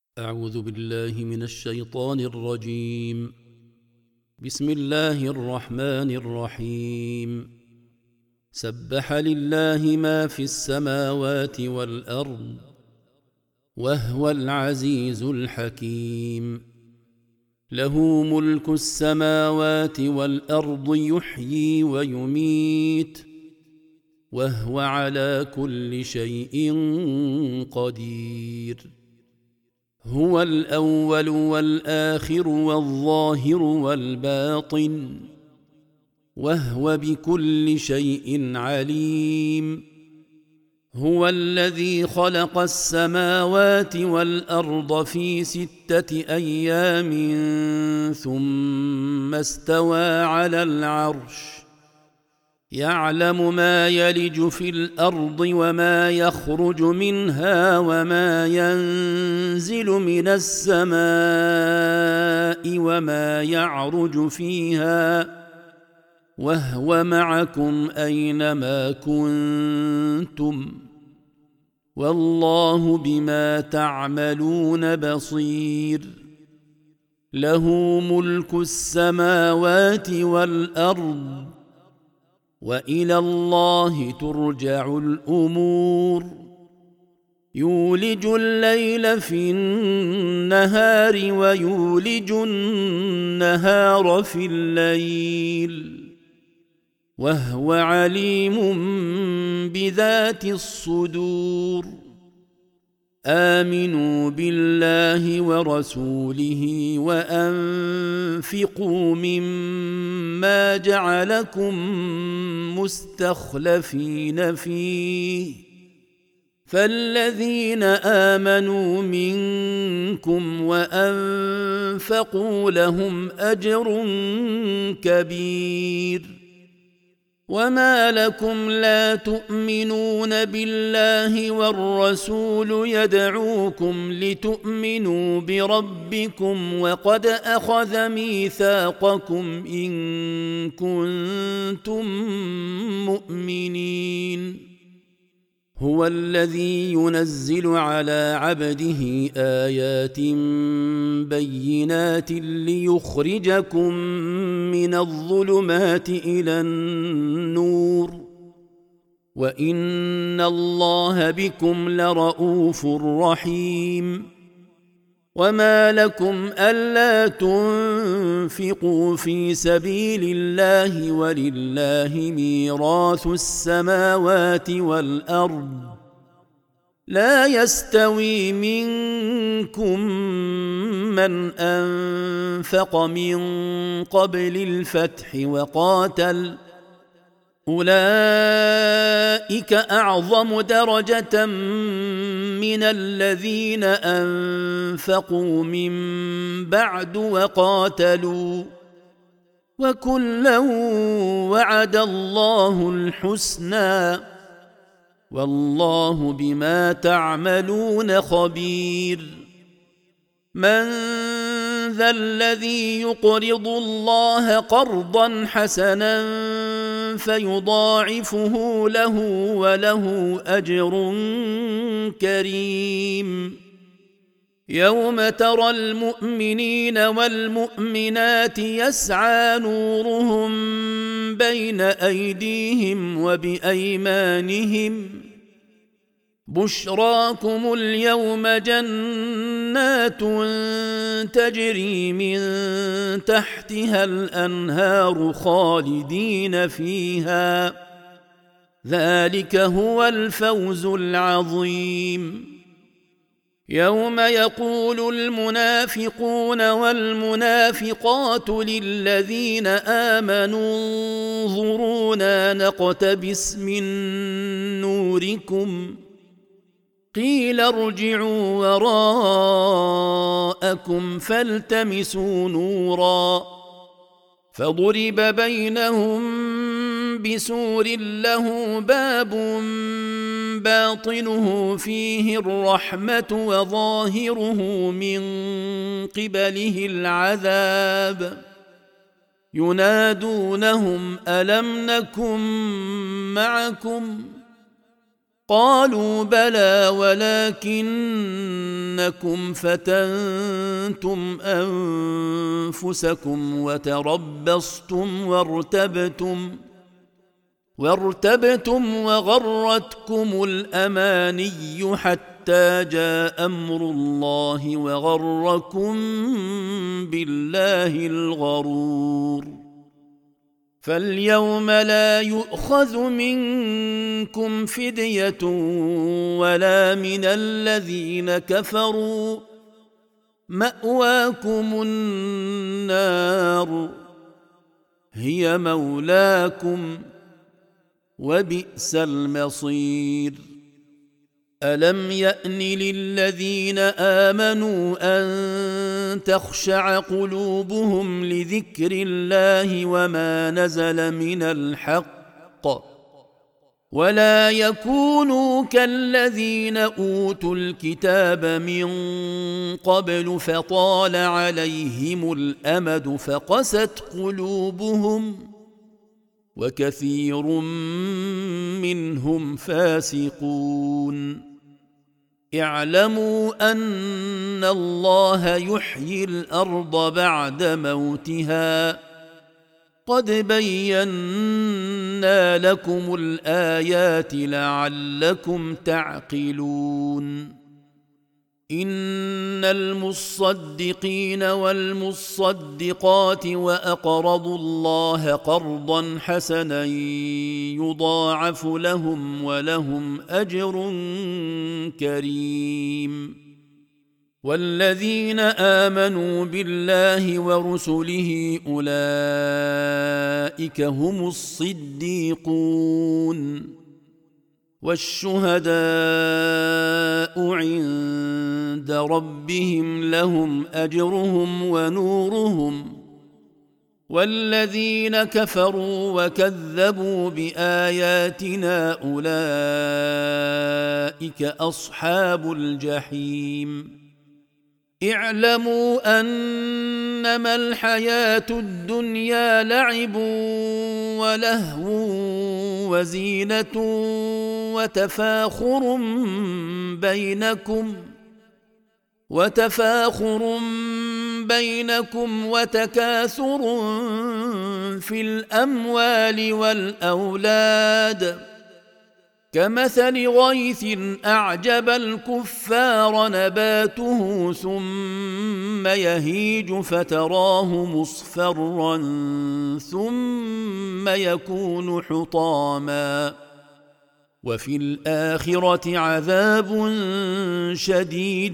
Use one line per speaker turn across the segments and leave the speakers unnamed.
أعوذ بالله من الشيطان الرجيم. بسم الله الرحمن الرحيم. سبح لله ما في السماوات والأرض وهو العزيز الحكيم. له ملك السماوات والأرض يحيي ويميت وهو على كل شيء قدير. هو الأول والآخر والظاهر والباطن وهو بكل شيء عليم. هو الذي خلق السماوات والأرض في 6 أيام ثم استوى على العرش يعلم ما يلج في الأرض وما يخرج منها وما ينزل من السماء وما يعرج فيها وهو معكم أينما كنتم والله بما تعملون بصير. له ملك السماوات والأرض وإلى الله ترجع الأمور. يولج الليل في النهار ويولج النهار في الليل وهو عليم بذات الصدور. آمنوا بالله ورسوله وأنفقوا مما جعلكم مستخلفين فيه فالذين آمنوا منكم وأنفقوا لهم أجر كبير. وما لكم لا تؤمنون بالله والرسول يدعوكم لتؤمنوا بربكم وقد أخذ ميثاقكم إن كنتم مؤمنين. هو الذي ينزل على عبده آيات بينات ليخرجكم من الظلمات إلى النور وإن الله بكم لرؤوف رحيم. وما لكم ألا تنفقوا في سبيل الله ولله ميراث السماوات والأرض لا يستوي منكم من أنفق من قبل الفتح وقاتل أولئك أعظم درجة من الذين أنفقوا من بعد وقاتلوا وكلا وعد الله الحسنى والله بما تعملون خبير. من ذا الذي يقرض الله قرضا حسنا فيضاعفه له وله أجر كريم. يوم ترى المؤمنين والمؤمنات يسعى نورهم بين أيديهم وبأيمانهم بشراكم اليوم جنات تجري من تحتها الأنهار خالدين فيها ذلك هو الفوز العظيم. يوم يقول المنافقون والمنافقات للذين آمنوا انظرونا نقتبس من نوركم قيل ارجعوا وراءكم فالتمسوا نورا فضرب بينهم بسور له باب باطنه فيه الرحمة وظاهره من قبله العذاب ينادونهم ألم نكن معكم قالوا بلى ولكنكم فتنتم أنفسكم وتربصتم وارتبتم وغرتكم الأماني حتى جاء أمر الله وغركم بالله الغرور فاليوم لا يؤخذ منكم فدية ولا من الذين كفروا مأواكم النار هي مولاكم وبئس المصير ألم يأن للذين آمنوا أن تخشع قلوبهم لذكر الله وما نزل من الحق ولا يكونوا كالذين أوتوا الكتاب من قبل فطال عليهم الأمد فقست قلوبهم وكثير منهم فاسقون اعلموا أن الله يحيي الأرض بعد موتها قد بينا لكم الآيات لعلكم تعقلون إن المصدقين والمصدقات وأقرضوا الله قرضا حسنا يضاعف لهم ولهم أجر كريم والذين آمنوا بالله ورسله أولئك هم الصديقون والشهداء عند ربهم لهم أجرهم ونورهم والذين كفروا وكذبوا بآياتنا أولئك أصحاب الجحيم اعلموا أنما الحياة الدنيا لعب ولهو وزينة وتفاخر بينكم وتكاثر في الأموال والأولاد كمثل غيث أعجب الكفار نباته ثم يهيج فتراه مصفرا ثم يكون حطاما وفي الآخرة عذاب شديد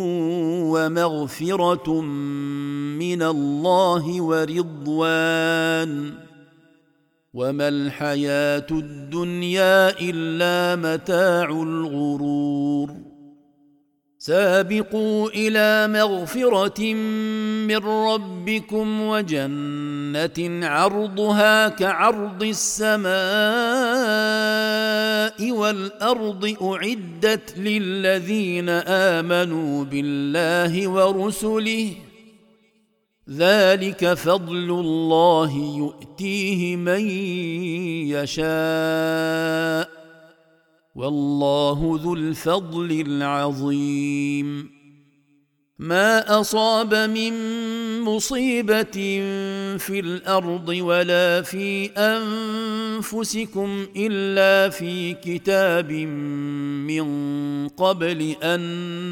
ومغفرة من الله ورضوان وما الحياة الدنيا إلا متاع الغرور سابقوا إلى مغفرة من ربكم وجنة عرضها كعرض السماء والأرض أعدت للذين آمنوا بالله ورسله ذلك فضل الله يؤتيه من يشاء والله ذو الفضل العظيم ما أصاب من مصيبة في الأرض ولا في أنفسكم إلا في كتاب من قبل أن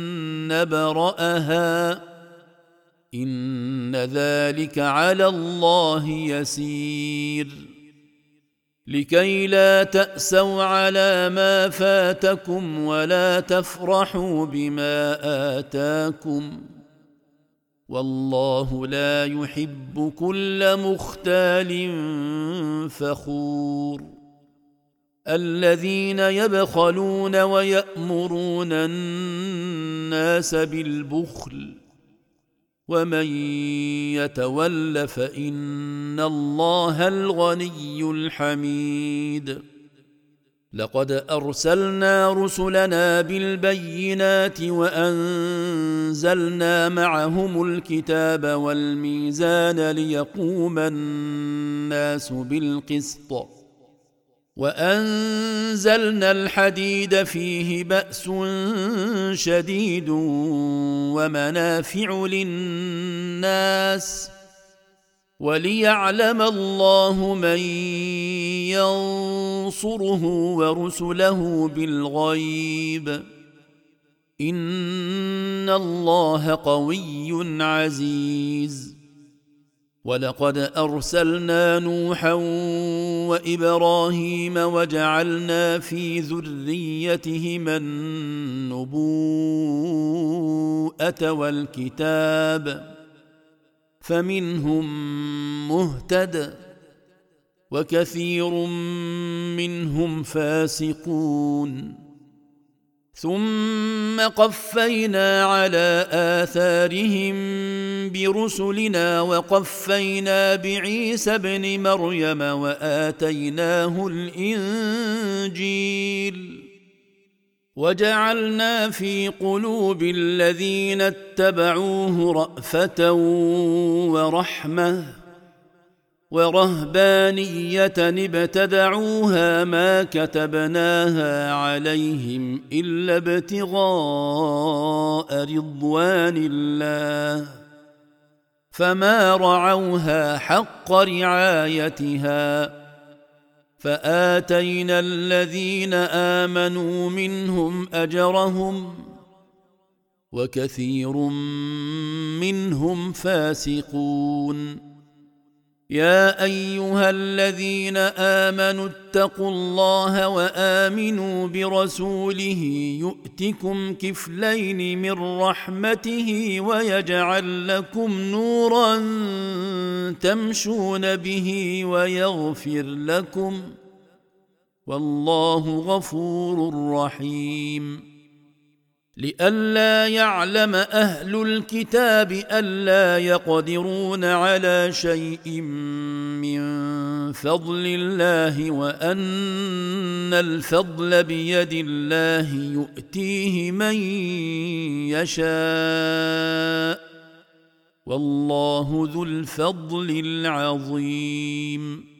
نبرأها إن ذلك على الله يسير لكي لا تأسوا على ما فاتكم ولا تفرحوا بما آتاكم والله لا يحب كل مختال فخور الذين يبخلون ويأمرون الناس بالبخل ومن يتول فإن الله الغني الحميد لقد أرسلنا رسلنا بالبينات وأنزلنا معهم الكتاب والميزان ليقوم الناس بالقسط وانزلنا الحديد فيه باس شديد ومنافع للناس وليعلم الله من ينصره ورسله بالغيب ان الله قوي عزيز. ولقد ارسلنا نوحا وابراهيم وجعلنا في ذريتهما النبوءه والكتاب فمنهم مهتد وكثير منهم فاسقون. ثم قفينا على آثارهم برسلنا وقفينا بعيسى ابن مريم وآتيناه الإنجيل وجعلنا في قلوب الذين اتبعوه رأفة ورحمة ورهبانية ابتدعوها ما كتبناها عليهم إلا ابتغاء رضوان الله فما رعوها حق رعايتها فآتينا الذين آمنوا منهم أجرهم وكثير منهم فاسقون. يا ايها الذين امنوا اتقوا الله وامنوا برسوله يؤتكم كفلين من رحمته ويجعل لكم نورا تمشون به ويغفر لكم والله غفور رحيم. لئلا يعلم أهل الكتاب ألا يقدرون على شيء من فضل الله وأن الفضل بيد الله يؤتيه من يشاء والله ذو الفضل العظيم.